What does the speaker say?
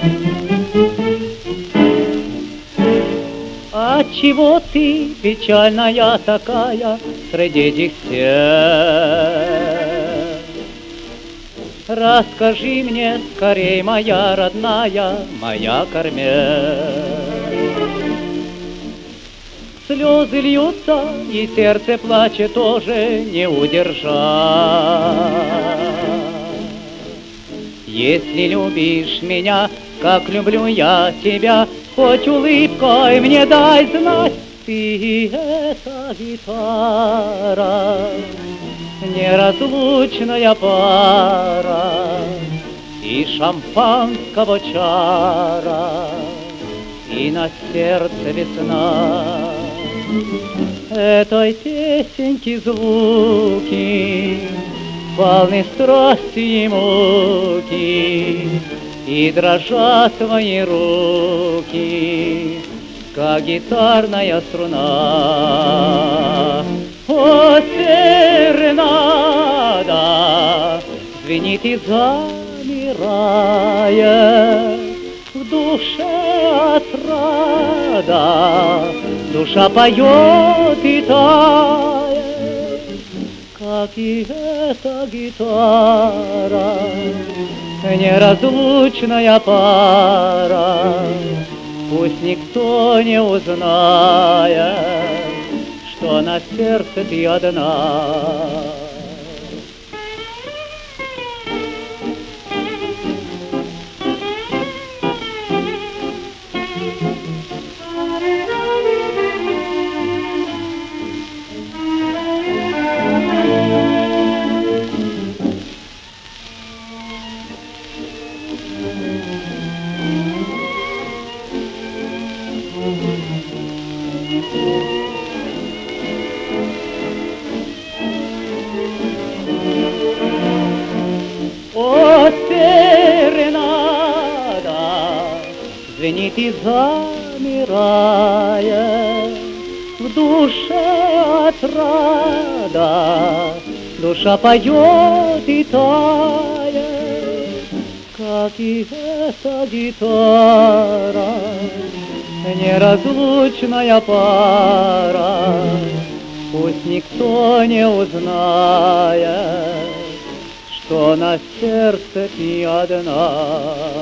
Отчего ты печальная такая среди этих всех? Расскажи мне скорей, моя родная, моя Кармен. Слезы льются, и сердце плачет тоже не удержать. Если любишь меня, как люблю я тебя, хоть улыбкой мне дай знать, ты эта гитара, неразлучная пара, и шампанского чара, и на сердце весна. Этой песенки звуки полны страсти и муки, и дрожат твои руки, как гитарная струна. О, серенада звенит и замирает в душе отрада, душа поет и тает, как и эта гитара, неразлучная пара. Пусть никто не узнает, что на сердце ты одна. О, серенада звенит и замирает в душе отрада, душа поет и тает, как и эта гитара, неразлучная пара. Пусть никто не узнает, что на сердце ты одна.